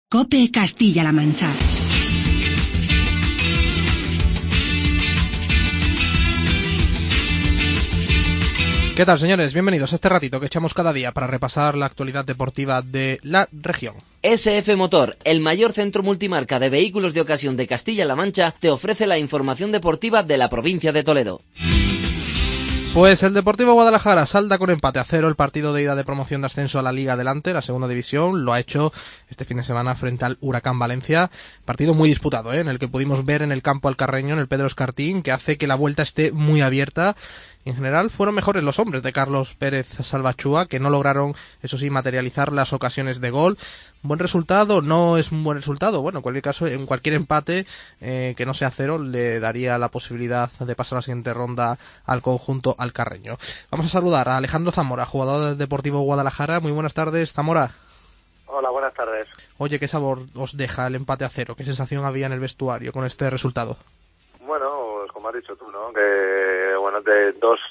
COPE Castilla-La Mancha. ¿Qué tal, señores? Bienvenidos a este ratito que echamos cada día para repasar la actualidad deportiva de la región. SF Motor, el mayor centro multimarca de vehículos de ocasión de Castilla-La Mancha, te ofrece la información deportiva de la provincia de Toledo. Pues el Deportivo Guadalajara salda con empate a 0 el partido de ida de promoción de ascenso a la Liga Adelante, la segunda división. Lo ha hecho este fin de semana frente al Huracán Valencia. Partido muy disputado, en el que pudimos ver en el campo alcarreño, en el Pedro Escartín, que hace que la vuelta esté muy abierta. En general fueron mejores los hombres de Carlos Pérez Salvachúa, que no lograron, eso sí, materializar las ocasiones de gol. ¿Buen resultado? No es un buen resultado. Bueno, en cualquier caso, en cualquier empate que no sea 0 le daría la posibilidad de pasar a la siguiente ronda al conjunto alcarreño. Vamos a saludar a Alejandro Zamora, jugador del Deportivo Guadalajara. Muy buenas tardes, Zamora. Hola, buenas tardes. Oye, ¿qué sabor os deja el empate a 0? ¿Qué sensación había en el vestuario con este resultado? Bueno, pues como has dicho tú, ¿no? Que bueno, de dos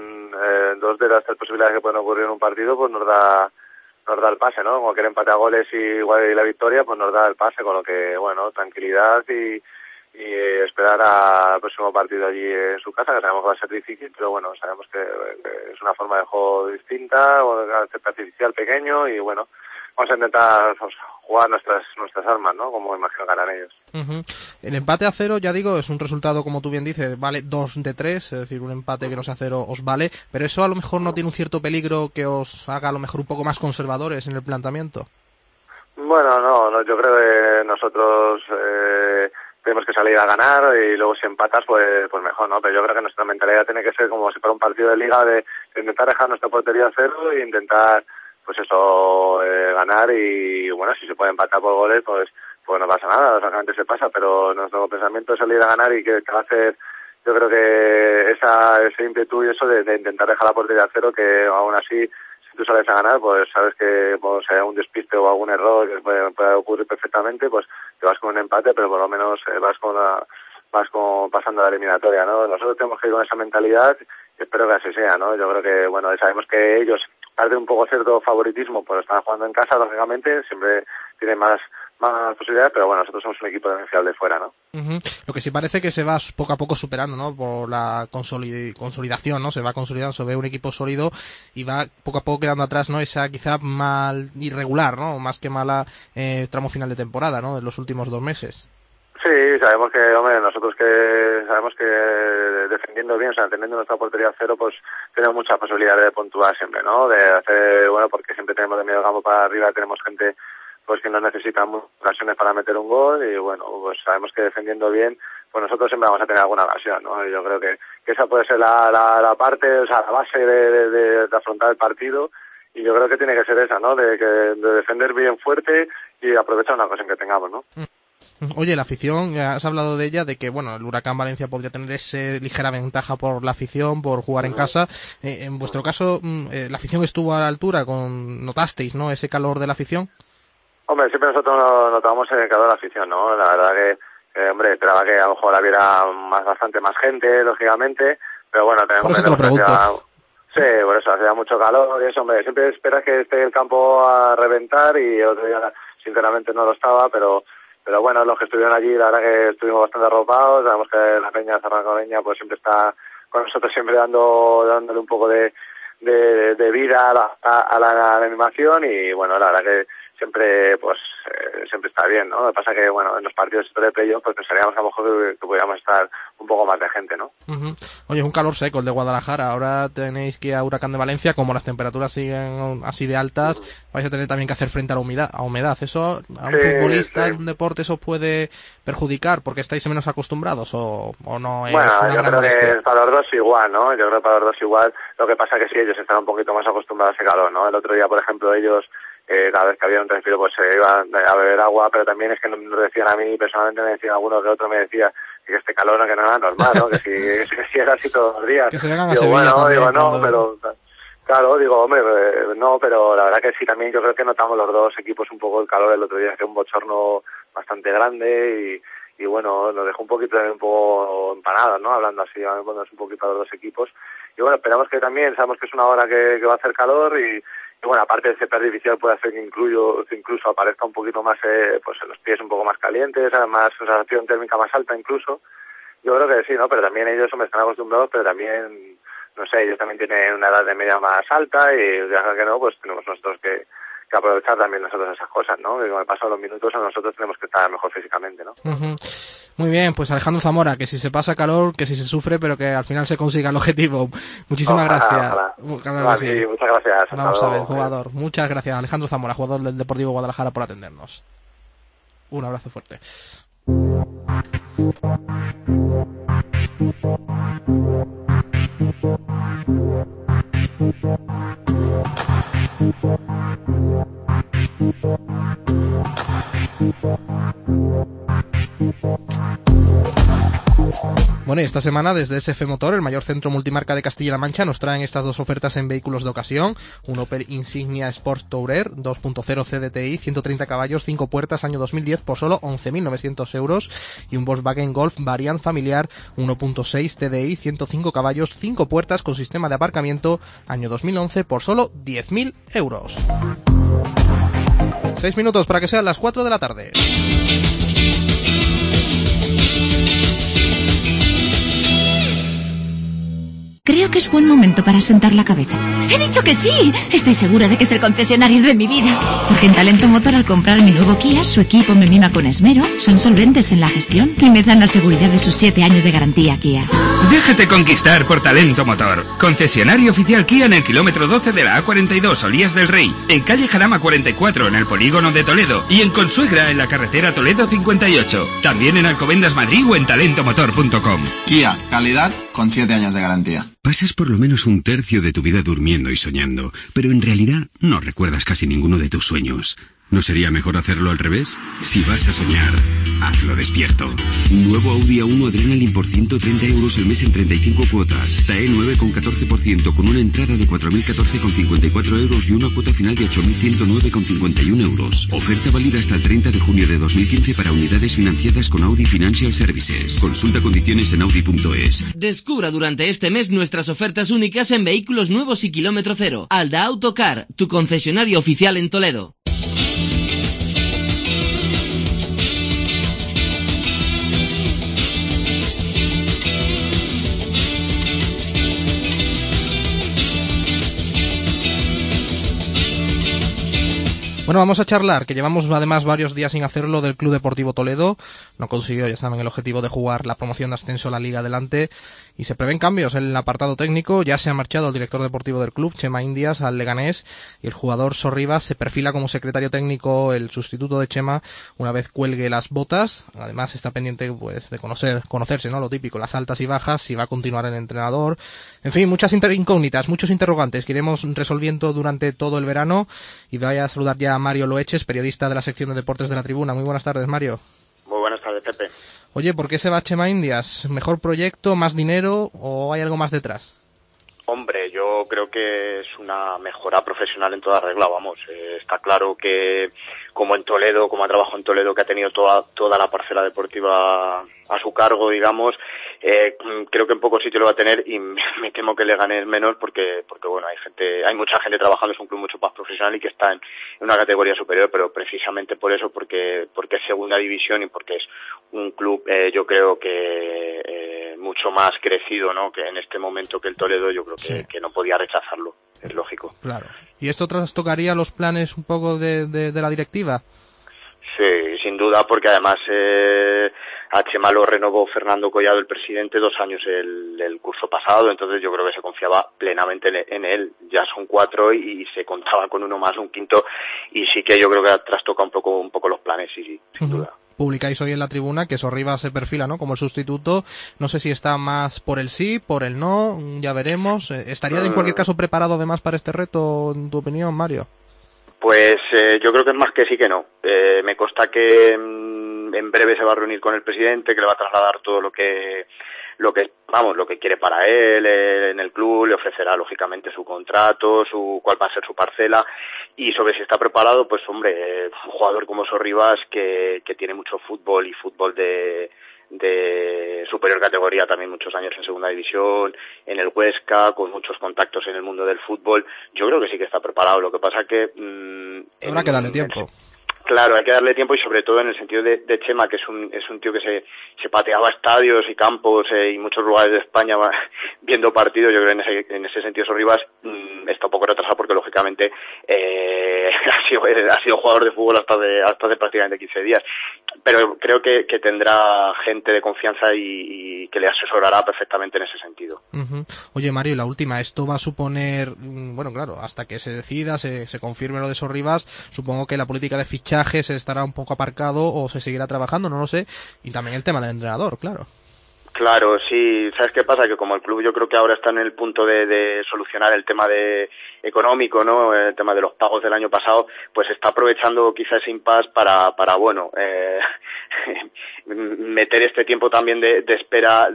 de las tres posibilidades que pueden ocurrir en un partido, pues nos da el pase, ¿no? Cualquier empate a goles y la victoria, pues nos da el pase, con lo que, bueno, tranquilidad y esperar al próximo partido allí en su casa, que sabemos que va a ser difícil, pero bueno, sabemos que es una forma de juego distinta, artificial, pequeño, y bueno, vamos a intentar jugar nuestras armas, ¿no? Como imagino que harán ellos. Uh-huh. El empate a 0, ya digo, es un resultado, como tú bien dices, vale 2 de 3, es decir, un empate que no sea 0 os vale, pero eso a lo mejor no tiene un cierto peligro que os haga a lo mejor un poco más conservadores en el planteamiento. Bueno, no, yo creo que nosotros tenemos que salir a ganar y luego si empatas pues mejor, ¿no? Pero yo creo que nuestra mentalidad tiene que ser como si fuera un partido de liga, de intentar dejar nuestra portería a 0 e intentar pues eso, ganar, y bueno, si se puede empatar por goles, pues no pasa nada, solamente se pasa, pero nuestro pensamiento es salir a ganar y que va a hacer, yo creo que ese ímpetu y eso de intentar dejar la portería a 0, que aún así, si tú sales a ganar, pues sabes que pues, si hay un despiste o algún error que puede ocurrir perfectamente, pues te vas con un empate, pero por lo menos vas pasando la eliminatoria, ¿no? Nosotros tenemos que ir con esa mentalidad y espero que así sea, ¿no? Yo creo que, bueno, sabemos que ellos parte un poco cierto favoritismo, pues están jugando en casa, lógicamente, siempre tienen más posibilidades, pero bueno, nosotros somos un equipo demencial de fuera, ¿no? Uh-huh. Lo que sí parece que se va poco a poco superando, ¿no? Por la consolidación, ¿no? Se va consolidando, se ve un equipo sólido y va poco a poco quedando atrás, ¿no? Esa quizá mal irregular, ¿no? Más que mala tramo final de temporada, ¿no? En los últimos 2 meses. Sí, sabemos que, hombre, nosotros sabemos que defendiendo bien, o sea, teniendo nuestra portería a 0, pues tenemos muchas posibilidades de puntuar siempre, ¿no? De hacer, bueno, porque siempre tenemos de medio campo para arriba, tenemos gente pues que nos necesita muchas ocasiones para meter un gol, y bueno, pues sabemos que defendiendo bien, pues nosotros siempre vamos a tener alguna ocasión, ¿no? Y yo creo que esa puede ser la parte, o sea, la base de afrontar el partido, y yo creo que tiene que ser esa, ¿no? De defender bien fuerte y aprovechar una ocasión que tengamos, ¿no? Oye, la afición, has hablado de ella, de que bueno, el Huracán Valencia podría tener esa ligera ventaja por la afición, por jugar en casa. En vuestro caso, ¿la afición estuvo a la altura? ¿Notasteis, no, ese calor de la afición? Hombre, siempre nosotros notamos el calor de la afición, ¿no? La verdad que hombre, esperaba que a lo mejor hubiera bastante más gente, lógicamente, pero bueno, tenemos... Por eso te lo pregunto. Sí, por eso hacía mucho calor y eso, hombre, siempre esperas que esté el campo a reventar, y el otro día sinceramente no lo estaba, pero bueno, los que estuvieron allí, la verdad que estuvimos bastante arropados. Sabemos que la peña zarragoleña pues siempre está con nosotros, siempre dándole un poco de vida a la animación, y bueno, la verdad que siempre está bien, ¿no? Lo que pasa que, bueno, en los partidos de playoff pues pensaríamos a lo mejor que podríamos estar un poco más de gente, ¿no? Uh-huh. Oye, es un calor seco el de Guadalajara. Ahora tenéis que ir a Huracán de Valencia, como las temperaturas siguen así de altas, vais a tener también que hacer frente a la humedad. ¿Eso a un futbolista en un deporte eso puede perjudicar porque estáis menos acostumbrados o no es una gran molestia? Bueno, yo creo que para los dos igual, ¿no? Yo creo que para los dos igual. Lo que pasa es que sí, ellos están un poquito más acostumbrados a ese calor, ¿no? El otro día, por ejemplo, ellos cada vez que había un respiro pues se iban a beber agua, pero también es que nos decían a mí, personalmente me decían alguno que otro, me decía que este calor no era normal, ¿no? que si era así todos los días. Que se vengan a Sevilla también. Digo, no, pero claro, digo, hombre, no, pero la verdad que sí, también yo creo que notamos los dos equipos un poco el calor el otro día, que un bochorno bastante grande, y bueno, nos dejó un poco empanados, ¿no? Hablando así, bueno, es un poquito a los dos equipos. Y bueno, esperamos que también, sabemos que es una hora que va a hacer calor, y bueno, aparte de cierta artificial puede hacer que incluso aparezca un poquito más, pues los pies un poco más calientes, además sensación térmica más alta incluso. Yo creo que sí, ¿no? Pero también ellos están acostumbrados, pero también, no sé, ellos también tienen una edad de media más alta y ya que no, pues tenemos nosotros que aprovechar también nosotros esas cosas, ¿no? Que con el paso de los minutos nosotros tenemos que estar mejor físicamente, ¿no? Uh-huh. Muy bien, pues Alejandro Zamora, que si se pasa calor, que si se sufre, pero que al final se consiga el objetivo. Muchísimas gracias. Claro, sí, muchas gracias. Vamos a ver, jugador. Muchas gracias, Alejandro Zamora, jugador del Deportivo Guadalajara, por atendernos. Un abrazo fuerte. Bueno, y esta semana desde SF Motor, el mayor centro multimarca de Castilla-La Mancha, nos traen estas dos ofertas en vehículos de ocasión: un Opel Insignia Sport Tourer 2.0 CDTI, 130 caballos, 5 puertas, año 2010 por solo 11.900 euros, y un Volkswagen Golf Variant familiar 1.6 TDI, 105 caballos, 5 puertas con sistema de aparcamiento, año 2011 por solo 10.000 euros. 6 minutos para que sean las 4 de la tarde. Creo que es buen momento para sentar la cabeza. ¡He dicho que sí! Estoy segura de que es el concesionario de mi vida. Porque en Talento Motor, al comprar mi nuevo Kia, su equipo me mima con esmero, son solventes en la gestión y me dan la seguridad de sus 7 años de garantía Kia. Déjate conquistar por Talento Motor. Concesionario oficial Kia en el kilómetro 12 de la A42, Olías del Rey. En calle Jarama 44, en el polígono de Toledo. Y en Consuegra, en la carretera Toledo 58. También en Alcobendas Madrid o en talentomotor.com. Kia, calidad con 7 años de garantía. Pasas por lo menos un tercio de tu vida durmiendo y soñando, pero en realidad no recuerdas casi ninguno de tus sueños. ¿No sería mejor hacerlo al revés? Si vas a soñar, hazlo despierto. Nuevo Audi A1 Adrenaline por 130 euros el mes en 35 cuotas. TAE 9 con 14% con una entrada de 4.014,54 euros y una cuota final de 8.109,51 euros. Oferta válida hasta el 30 de junio de 2015 para unidades financiadas con Audi Financial Services. Consulta condiciones en audi.es. Descubra durante este mes nuestras ofertas únicas en vehículos nuevos y kilómetro cero. Alda Autocar, tu concesionario oficial en Toledo. Bueno, vamos a charlar, que llevamos además varios días sin hacerlo, del Club Deportivo Toledo. No consiguió, ya saben, el objetivo de jugar la promoción de ascenso a la Liga Adelante, y se prevén cambios en el apartado técnico. Ya se ha marchado el director deportivo del club, Chema Indias, al Leganés, y el jugador Sorribas se perfila como secretario técnico, el sustituto de Chema, una vez cuelgue las botas. Además está pendiente pues de conocerse, ¿no? Lo típico, las altas y bajas, si va a continuar el entrenador. En fin, muchas incógnitas, muchos interrogantes que iremos resolviendo durante todo el verano. Y voy a saludar ya a Mario Loeches, periodista de la sección de deportes de La Tribuna. Muy buenas tardes, Mario. Muy buenas tardes, Pepe. Oye, ¿por qué se va Chema Indias? ¿Mejor proyecto, más dinero o hay algo más detrás? Hombre, yo creo que es una mejora profesional en toda regla, vamos. Está claro que como en Toledo, como ha trabajado en Toledo, que ha tenido toda la parcela deportiva a su cargo, digamos, creo que en pocos sitios lo va a tener, y me temo que le gane menos porque bueno, hay mucha gente trabajando, es un club mucho más profesional y que está en una categoría superior, pero precisamente por eso, porque es segunda división y porque es un club, yo creo que mucho más crecido, ¿no? Que en este momento que el Toledo, yo creo que no podía rechazarlo, es lógico. Claro. ¿Y esto trastocaría los planes un poco de la directiva? Sí, sin duda, porque además a Chema lo renovó Fernando Collado, el presidente, 2 años el curso pasado, entonces yo creo que se confiaba plenamente en él. Ya son 4 y se contaba con uno más, un quinto, y sí que yo creo que trastoca un poco los planes, sí, sin duda. Publicáis hoy en La Tribuna que Sorribas se perfila, ¿no?, como el sustituto. No sé si está más por el sí, por el no, ya veremos. ¿Estaría en cualquier caso preparado además para este reto, en tu opinión, Mario? Pues yo creo que es más que sí que no. Me consta que en breve se va a reunir con el presidente, que le va a trasladar todo lo que quiere para él en el club, le ofrecerá lógicamente su contrato, cuál va a ser su parcela, y sobre si está preparado, pues hombre, un jugador como Sorribas que tiene mucho fútbol y fútbol de de superior categoría, también muchos años en segunda división, en el Huesca, con muchos contactos en el mundo del fútbol. Yo creo que sí que está preparado. Lo que pasa que habrá que darle tiempo. Claro, hay que darle tiempo, y sobre todo en el sentido de Chema, que es un tío que se pateaba estadios y campos y muchos lugares de España viendo partidos. Yo creo que en ese sentido Sorribas está un poco retrasado, porque lógicamente ha sido jugador de fútbol hasta hace prácticamente 15 días. Pero creo que tendrá gente de confianza y que le asesorará perfectamente en ese sentido. Uh-huh. Oye, Mario, la última, esto va a suponer, bueno, claro, hasta que se decida, se confirme lo de Sorribas, supongo que la política de fichajes estará un poco aparcado o se seguirá trabajando, no lo sé, y también el tema del entrenador, claro. Claro, sí. ¿Sabes qué pasa? Que como el club, yo creo que ahora está en el punto de solucionar el tema económico, ¿no? El tema de los pagos del año pasado, pues está aprovechando quizás ese impasse para bueno, meter este tiempo también de espera,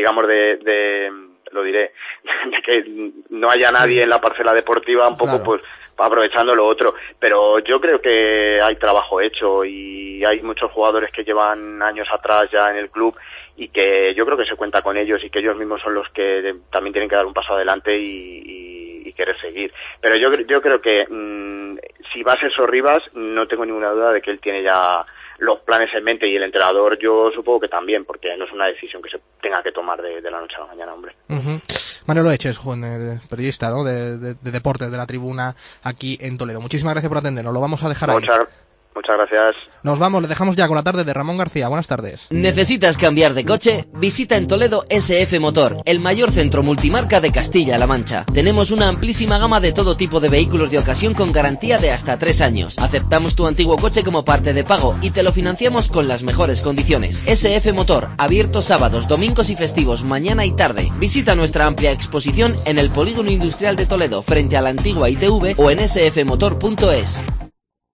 lo diré, de que no haya nadie en la parcela deportiva, un poco, claro, pues aprovechando lo otro. Pero yo creo que hay trabajo hecho, y hay muchos jugadores que llevan años atrás ya en el club, y que yo creo que se cuenta con ellos, y que ellos mismos son los que también tienen que dar un paso adelante y querer seguir. Pero yo creo que si va a ser Sorribas, no tengo ninguna duda de que él tiene ya los planes en mente, y el entrenador yo supongo que también, porque no es una decisión que se tenga que tomar de la noche a la mañana, hombre. Uh-huh. Manolo Eches, periodista, ¿no? de deportes de La Tribuna aquí en Toledo. Muchísimas gracias por atendernos, lo vamos a dejar ahí. Muchas gracias. Nos vamos, le dejamos ya con la tarde de Ramón García. Buenas tardes. ¿Necesitas cambiar de coche? Visita en Toledo SF Motor, el mayor centro multimarca de Castilla-La Mancha. Tenemos una amplísima gama de todo tipo de vehículos de ocasión con garantía de hasta 3 años. Aceptamos tu antiguo coche como parte de pago y te lo financiamos con las mejores condiciones. SF Motor, abierto sábados, domingos y festivos, mañana y tarde. Visita nuestra amplia exposición en el Polígono Industrial de Toledo, frente a la antigua ITV, o en sfmotor.es.